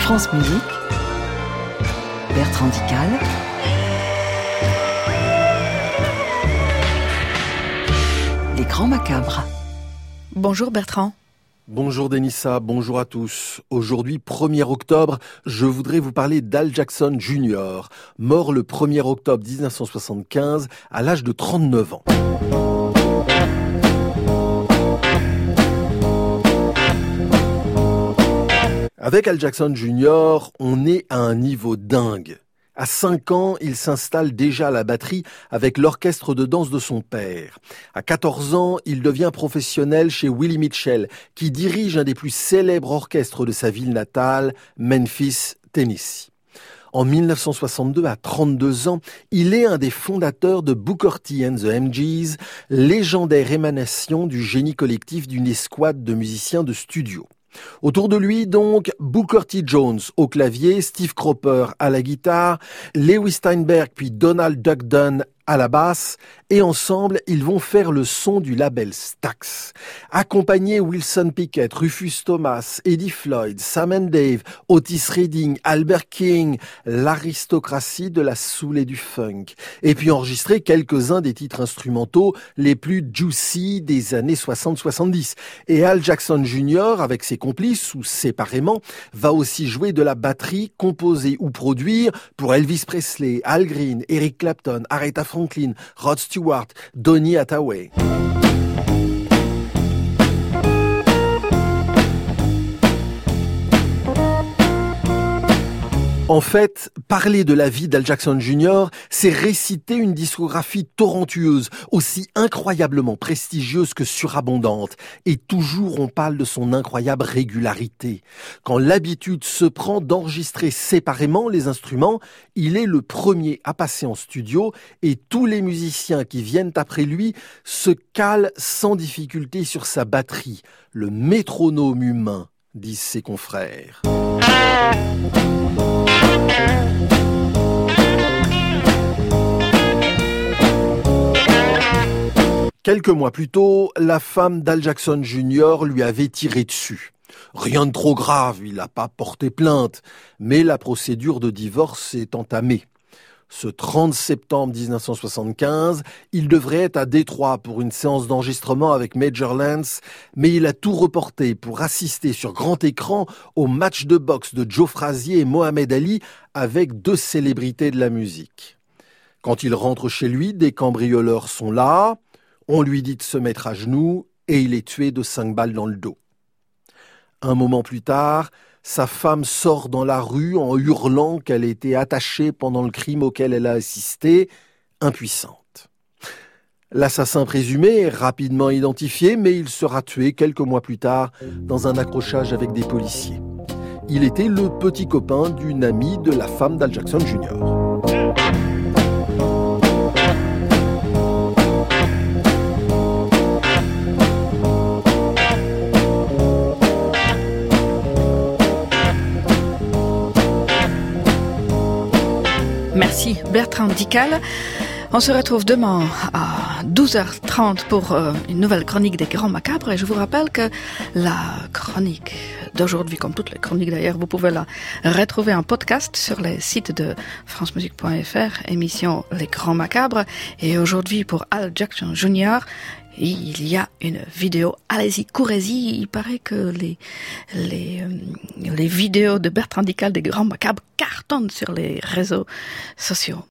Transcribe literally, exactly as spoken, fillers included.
France Musique, Bertrand Dical, Les Grands Macabres. Bonjour Bertrand. Bonjour Denissa, bonjour à tous. Aujourd'hui, premier octobre, je voudrais vous parler d'Al Jackson junior, mort le premier octobre dix-neuf cent soixante-quinze à l'âge de trente-neuf ans. Avec Al Jackson junior, on est à un niveau dingue. À cinq ans, il s'installe déjà à la batterie avec l'orchestre de danse de son père. À quatorze ans, il devient professionnel chez Willie Mitchell, qui dirige un des plus célèbres orchestres de sa ville natale, Memphis, Tennessee. En dix-neuf cent soixante-deux, à trente-deux ans, il est un des fondateurs de Booker T and the M Gs, légendaire émanation du génie collectif d'une escouade de musiciens de studio. Autour de lui, donc, Booker T. Jones au clavier, Steve Cropper à la guitare, Lewis Steinberg puis Donald Duck Dunn à la basse, et ensemble, ils vont faire le son du label Stax. Accompagnés Wilson Pickett, Rufus Thomas, Eddie Floyd, Sam and Dave, Otis Redding, Albert King, l'aristocratie de la soul et du funk. Et puis enregistrer quelques-uns des titres instrumentaux les plus juicy des années soixante soixante-dix. Et Al Jackson junior, avec ses complices ou séparément, va aussi jouer de la batterie, composer ou produire pour Elvis Presley, Al Green, Eric Clapton, Aretha Franklin, Rod Stewart, Donny Hathaway. En fait, parler de la vie d'Al Jackson junior, c'est réciter une discographie torrentueuse, aussi incroyablement prestigieuse que surabondante. Et toujours on parle de son incroyable régularité. Quand l'habitude se prend d'enregistrer séparément les instruments, il est le premier à passer en studio et tous les musiciens qui viennent après lui se calent sans difficulté sur sa batterie, le métronome humain, disent ses confrères. Quelques mois plus tôt, la femme d'Al Jackson junior lui avait tiré dessus. Rien de trop grave, il n'a pas porté plainte, mais la procédure de divorce est entamée. Ce trente septembre dix-neuf cent soixante-quinze, il devrait être à Détroit pour une séance d'enregistrement avec Major Lance, mais il a tout reporté pour assister sur grand écran au match de boxe de Joe Frazier et Mohamed Ali avec deux célébrités de la musique. Quand il rentre chez lui, des cambrioleurs sont là, on lui dit de se mettre à genoux et il est tué de cinq balles dans le dos. Un moment plus tard, sa femme sort dans la rue en hurlant qu'elle était attachée pendant le crime auquel elle a assisté, impuissante. L'assassin présumé est rapidement identifié, mais il sera tué quelques mois plus tard dans un accrochage avec des policiers. Il était le petit copain d'une amie de la femme d'Al Jackson junior. Merci Bertrand Dical. On se retrouve demain à douze heures trente pour euh, une nouvelle chronique des Grands Macabres. Et je vous rappelle que la chronique d'aujourd'hui, comme toutes les chroniques d'ailleurs, vous pouvez la retrouver en podcast sur les sites de france musique point f r, émission Les Grands Macabres. Et aujourd'hui, pour Al Jackson junior, il y a une vidéo. Allez-y, courez-y. Il paraît que les, les, les vidéos de Bertrand Dical des Grands Macabres cartonnent sur les réseaux sociaux.